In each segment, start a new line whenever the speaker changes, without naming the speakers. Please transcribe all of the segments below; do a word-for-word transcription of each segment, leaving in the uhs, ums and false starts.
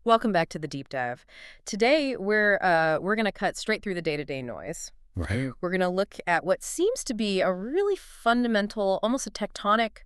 Welcome back to the deep dive. Today we're uh, we're going to cut straight through the day-to-day noise.
Right.
We're going to look at what seems to be a really fundamental, almost a tectonic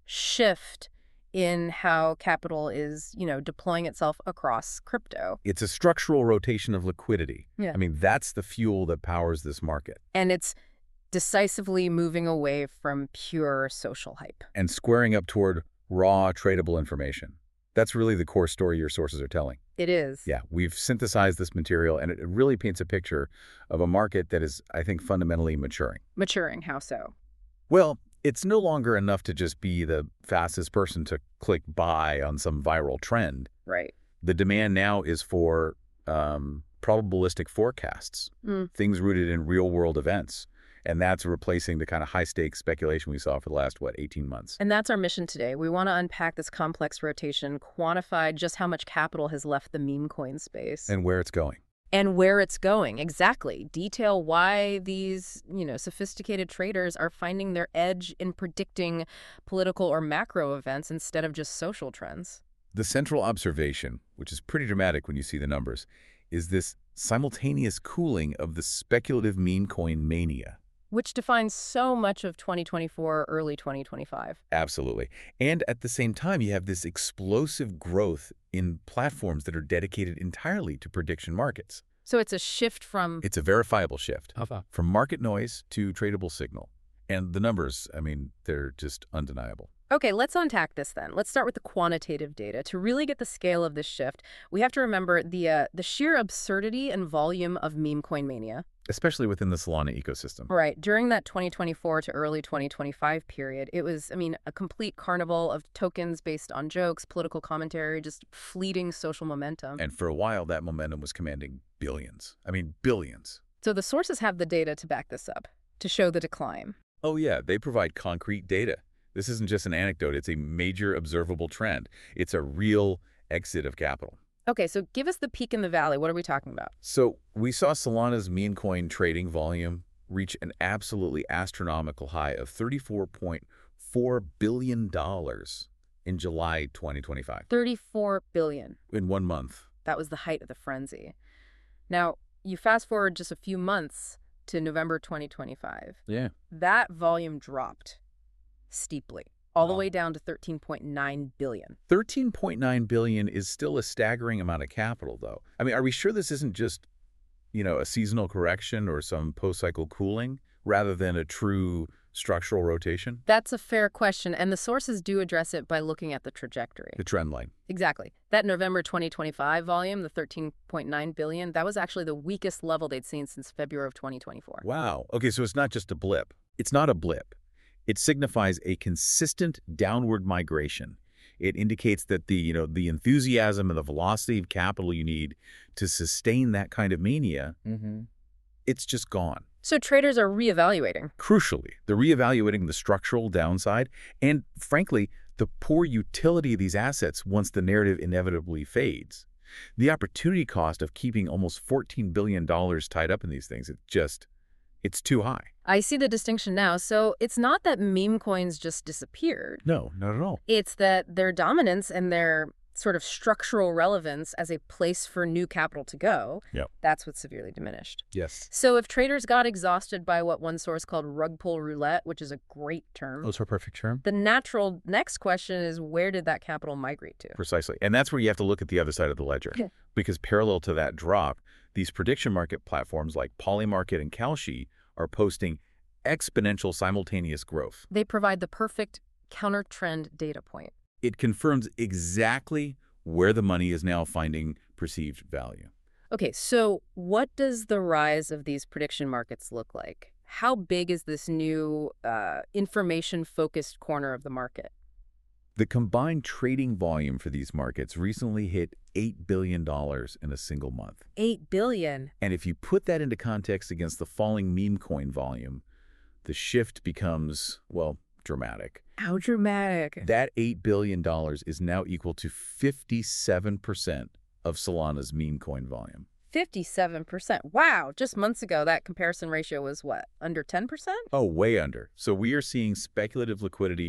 shift in how capital is, you know, deploying itself across crypto.
It's a structural rotation of liquidity.
Yeah.
I mean, that's the fuel that powers this market.
And it's decisively moving away from pure social hype.
And squaring up toward raw, tradable information. That's really the core story your sources are telling.
It is.
Yeah, we've synthesized this material, and it really paints a picture of a market that is, I think, fundamentally maturing.
Maturing, how so?
Well, it's no longer enough to just be the fastest person to click buy on some viral trend.
Right.
The demand now is for um, probabilistic forecasts,
Mm.
things rooted in real-world events. And that's replacing the kind of high-stakes speculation we saw for the last, what, eighteen months.
And that's our mission today. We want to unpack this complex rotation, quantify just how much capital has left the meme coin space.
And where it's going.
And where it's going, exactly. Detail why these, you know, sophisticated traders are finding their edge in predicting political or macro events instead of just social trends.
The central observation, which is pretty dramatic when you see the numbers, is this simultaneous cooling of the speculative meme coin mania.
Which defines so much of twenty twenty-four, early twenty twenty-five.
Absolutely. And at the same time, you have this explosive growth in platforms that are dedicated entirely to prediction markets.
So it's a shift from...
It's a verifiable shift.
How far?
From market noise to tradable signal. And the numbers, I mean, they're just undeniable.
Okay, let's unpack this then. Let's start with the quantitative data. To really get the scale of this shift, we have to remember the uh, the sheer absurdity and volume of meme coin mania.
Especially within the Solana ecosystem.
Right. During that twenty twenty-four to early twenty twenty-five period, it was, I mean, a complete carnival of tokens based on jokes, political commentary, just fleeting social momentum.
And for a while, that momentum was commanding billions. I mean, billions.
So the sources have the data to back this up, to show the decline.
Oh, yeah, they provide concrete data. This isn't just an anecdote. It's a major observable trend. It's a real exit of capital.
Okay, so give us the peak in the valley. What are we talking about?
So we saw Solana's meme coin trading volume reach an absolutely astronomical high of thirty-four point four billion dollars in July twenty twenty-five.
thirty-four billion dollars.
In one month.
That was the height of the frenzy. Now, you fast forward just a few months to November twenty twenty-five.
Yeah.
That volume dropped steeply, all the
Wow.
way down to thirteen point nine billion dollars.
thirteen point nine billion dollars is still a staggering amount of capital, though. I mean, are we sure this isn't just, you know, a seasonal correction or some post-cycle cooling rather than a true structural rotation?
That's a fair question, and the sources do address it by looking at the trajectory.
The trend line.
Exactly. That November twenty twenty-five volume, the thirteen point nine billion dollars, that was actually the weakest level they'd seen since February of twenty twenty-four.
Wow. Okay, so it's not just a blip. It's not a blip. It signifies a consistent downward migration. It indicates that the, you know, the enthusiasm and the velocity of capital you need to sustain that kind of mania,
Mm-hmm.
it's just gone.
So traders are reevaluating.
Crucially, they're reevaluating the structural downside and, frankly, the poor utility of these assets once the narrative inevitably fades. The opportunity cost of keeping almost fourteen billion dollars tied up in these things, it's just, it's too high.
I see the distinction now. So it's not that meme coins just disappeared.
No, not at all.
It's that their dominance and their sort of structural relevance as a place for new capital to go,
Yep.
that's what's severely diminished.
Yes.
So if traders got exhausted by what one source called rug pull roulette, which is a great term,
Those are a perfect term.
the natural next question is, where did that capital migrate to?
Precisely. And that's where you have to look at the other side of the ledger.
Yeah.
Because parallel to that drop, these prediction market platforms like Polymarket and Kalshi are posting exponential simultaneous growth.
They provide the perfect counter-trend data point.
It confirms exactly where the money is now finding perceived value.
Okay, so what does the rise of these prediction markets look like? How big is this new uh, information-focused corner of the market?
The combined trading volume for these markets recently hit eight billion dollars in a single month.
Eight billion.
And if you put that into context against the falling meme coin volume, the shift becomes, well, dramatic.
How dramatic.
That eight billion dollars is now equal to fifty-seven percent of Solana's meme coin volume.
fifty-seven percent. Wow. Just months ago, that comparison ratio was what? Under ten percent?
Oh, way under. So we are seeing speculative liquidity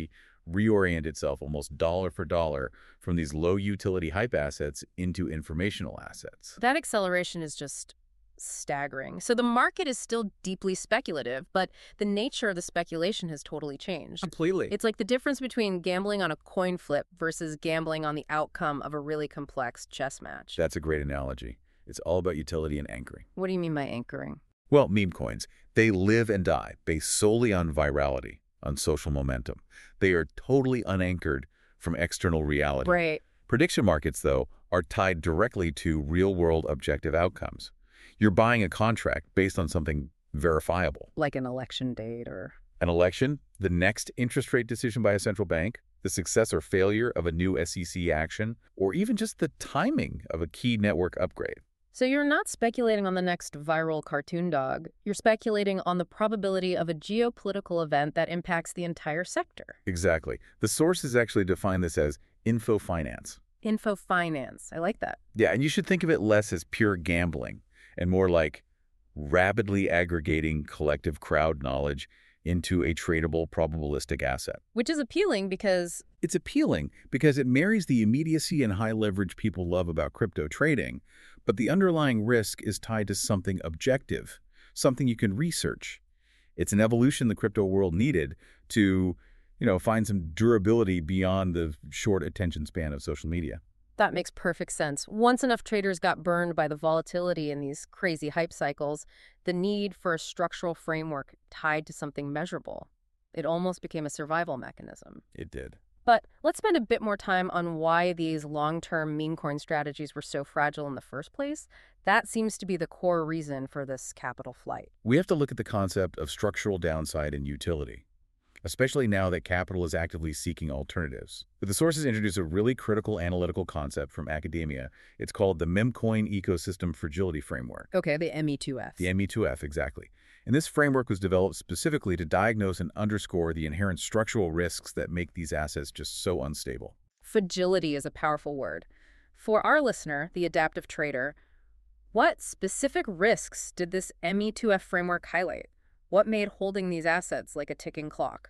reorient itself almost dollar for dollar from these low-utility hype assets into informational assets.
That acceleration is just staggering. So the market is still deeply speculative, but the nature of the speculation has totally changed.
Completely.
It's like the difference between gambling on a coin flip versus gambling on the outcome of a really complex chess match.
That's a great analogy. It's all about utility and anchoring.
What do you mean by anchoring?
Well, meme coins, they live and die based solely on virality, on social momentum. They are totally unanchored from external reality.
Right.
Prediction markets, though, are tied directly to real-world objective outcomes. You're buying a contract based on something verifiable.
Like an election date or...
An election, the next interest rate decision by a central bank, the success or failure of a new S E C action, or even just the timing of a key network upgrade.
So you're not speculating on the next viral cartoon dog. You're speculating on the probability of a geopolitical event that impacts the entire sector.
Exactly. The sources actually define this as info finance.
Info finance. I like that.
Yeah, and you should think of it less as pure gambling and more like rapidly aggregating collective crowd knowledge into a tradable probabilistic asset.
Which is appealing because...
It's appealing because it marries the immediacy and high leverage people love about crypto trading, but the underlying risk is tied to something objective, something you can research. It's an evolution the crypto world needed to, you know, find some durability beyond the short attention span of social media.
That makes perfect sense. Once enough traders got burned by the volatility in these crazy hype cycles, the need for a structural framework tied to something measurable, it almost became a survival mechanism.
It did.
But let's spend a bit more time on why these long-term meme coin strategies were so fragile in the first place. That seems to be the core reason for this capital flight.
We have to look at the concept of structural downside and utility, especially now that capital is actively seeking alternatives. But the sources introduce a really critical analytical concept from academia. It's called the Memcoin Ecosystem Fragility Framework.
Okay, the M E two F.
The M E two F, exactly. And this framework was developed specifically to diagnose and underscore the inherent structural risks that make these assets just so unstable.
Fragility is a powerful word. For our listener, the adaptive trader, what specific risks did this M E two F framework highlight? What made holding these assets like a ticking clock?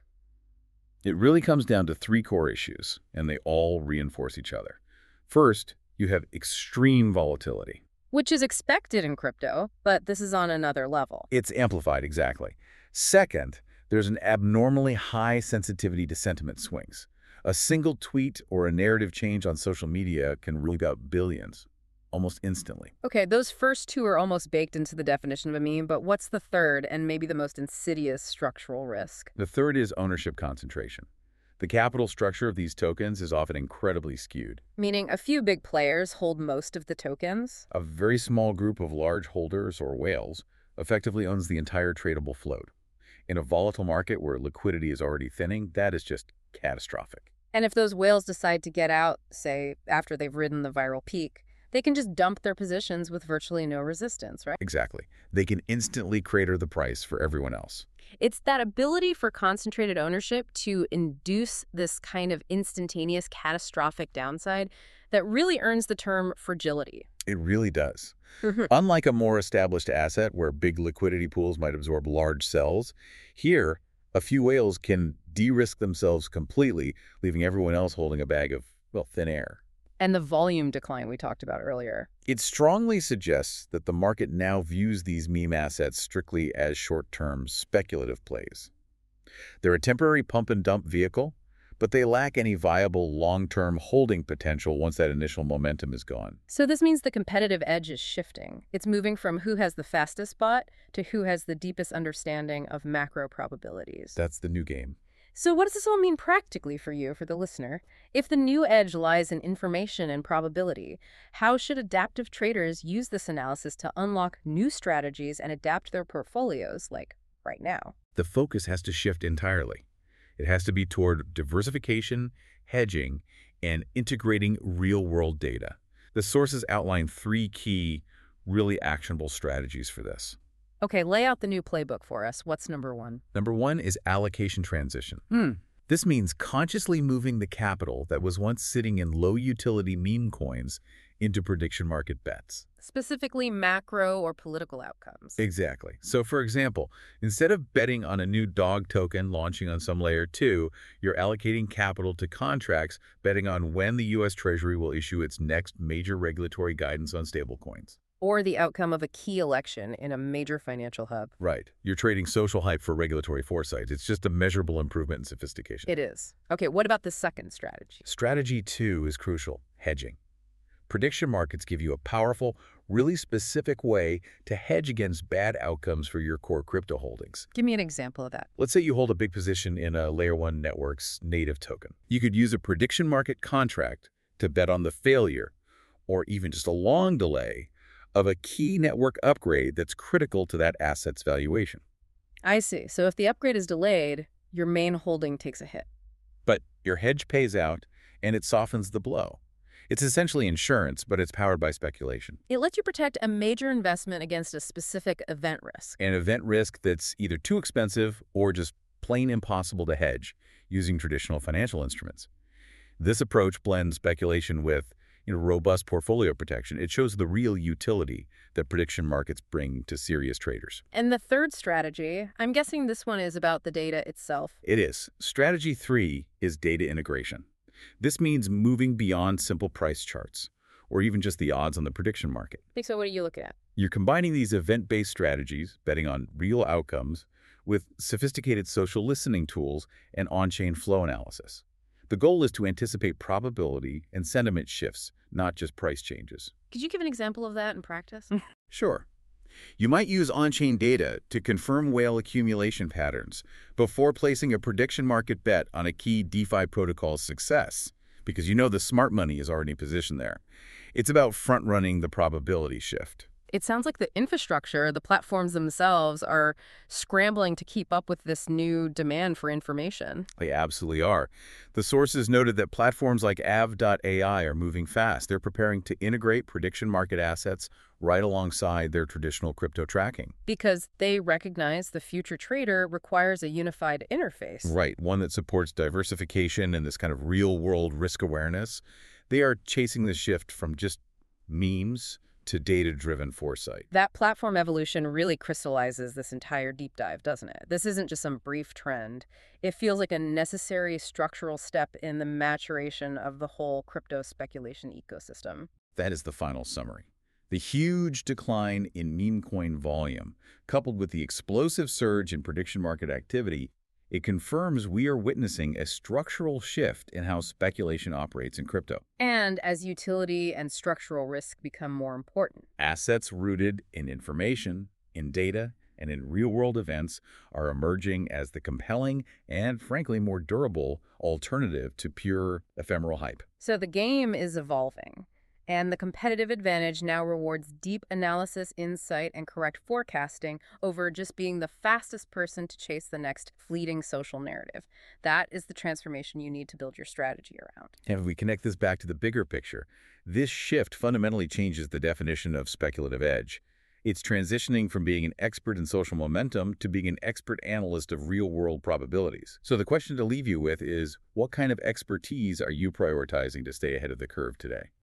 It really comes down to three core issues, and they all reinforce each other. First, you have extreme volatility.
Which is expected in crypto, but this is on another level.
It's amplified, exactly. Second, there's an abnormally high sensitivity to sentiment swings. A single tweet or a narrative change on social media can rule out billions, almost instantly.
Okay, those first two are almost baked into the definition of a meme, but what's the third and maybe the most insidious structural risk?
The third is ownership concentration. The capital structure of these tokens is often incredibly skewed.
Meaning a few big players hold most of the tokens?
A very small group of large holders or whales effectively owns the entire tradable float. In a volatile market where liquidity is already thinning, that is just catastrophic.
And if those whales decide to get out, say, after they've ridden the viral peak, they can just dump their positions with virtually no resistance, right?
Exactly. They can instantly crater the price for everyone else.
It's that ability for concentrated ownership to induce this kind of instantaneous catastrophic downside that really earns the term fragility.
It really does. Unlike a more established asset where big liquidity pools might absorb large sells, here, a few whales can de-risk themselves completely, leaving everyone else holding a bag of, well, thin air.
And the volume decline we talked about earlier.
It strongly suggests that the market now views these meme assets strictly as short-term speculative plays. They're a temporary pump-and-dump vehicle, but they lack any viable long-term holding potential once that initial momentum is gone.
So this means the competitive edge is shifting. It's moving from who has the fastest bot to who has the deepest understanding of macro probabilities.
That's the new game.
So what does this all mean practically for you, for the listener? If the new edge lies in information and probability, how should adaptive traders use this analysis to unlock new strategies and adapt their portfolios, like right now?
The focus has to shift entirely. It has to be toward diversification, hedging, and integrating real-world data. The sources outline three key, really actionable strategies for this.
Okay, lay out the new playbook for us. What's number one?
Number one is allocation transition.
Hmm.
This means consciously moving the capital that was once sitting in low-utility meme coins into prediction market bets.
Specifically macro or political outcomes.
Exactly. So for example, instead of betting on a new dog token launching on some layer two, you're allocating capital to contracts betting on when the U S Treasury will issue its next major regulatory guidance on stablecoins.
Or the outcome of a key election in a major financial hub.
Right. You're trading social hype for regulatory foresight. It's just a measurable improvement in sophistication.
It is. Okay, what about the second strategy?
Strategy two is crucial: hedging. Prediction markets give you a powerful, really specific way to hedge against bad outcomes for your core crypto holdings.
Give me an example of that.
Let's say you hold a big position in a Layer one network's native token. You could use a prediction market contract to bet on the failure, or even just a long delay, of a key network upgrade that's critical to that asset's valuation.
I see. So if the upgrade is delayed, your main holding takes a hit.
But your hedge pays out, and it softens the blow. It's essentially insurance, but it's powered by speculation.
It lets you protect a major investment against a specific event risk.
An event risk that's either too expensive or just plain impossible to hedge using traditional financial instruments. This approach blends speculation with you know, robust portfolio protection. It shows the real utility that prediction markets bring to serious traders.
And the third strategy, I'm guessing this one is about the data itself.
It is. Strategy three is data integration. This means moving beyond simple price charts, or even just the odds on the prediction market.
I think so. What are you looking at?
You're combining these event-based strategies, betting on real outcomes, with sophisticated social listening tools and on-chain flow analysis. The goal is to anticipate probability and sentiment shifts, not just price changes.
Could you give an example of that in practice?
Sure. You might use on-chain data to confirm whale accumulation patterns before placing a prediction market bet on a key DeFi protocol's success, because you know the smart money is already positioned there. It's about front-running the probability shift.
It sounds like the infrastructure, the platforms themselves, are scrambling to keep up with this new demand for information.
They absolutely are. The sources noted that platforms like A V dot A I are moving fast. They're preparing to integrate prediction market assets right alongside their traditional crypto tracking.
Because they recognize the future trader requires a unified interface.
Right, one that supports diversification and this kind of real-world risk awareness. They are chasing the shift from just memes to data-driven foresight.
That platform evolution really crystallizes this entire deep dive, doesn't it? This isn't just some brief trend. It feels like a necessary structural step in the maturation of the whole crypto speculation ecosystem.
That is the final summary. The huge decline in meme coin volume, coupled with the explosive surge in prediction market activity, it confirms we are witnessing a structural shift in how speculation operates in crypto.
And as utility and structural risk become more important.
Assets rooted in information, in data, and in real-world events are emerging as the compelling and, frankly, more durable alternative to pure ephemeral hype.
So the game is evolving. And the competitive advantage now rewards deep analysis, insight, and correct forecasting over just being the fastest person to chase the next fleeting social narrative. That is the transformation you need to build your strategy around.
And if we connect this back to the bigger picture, this shift fundamentally changes the definition of speculative edge. It's transitioning from being an expert in social momentum to being an expert analyst of real-world probabilities. So the question to leave you with is, what kind of expertise are you prioritizing to stay ahead of the curve today?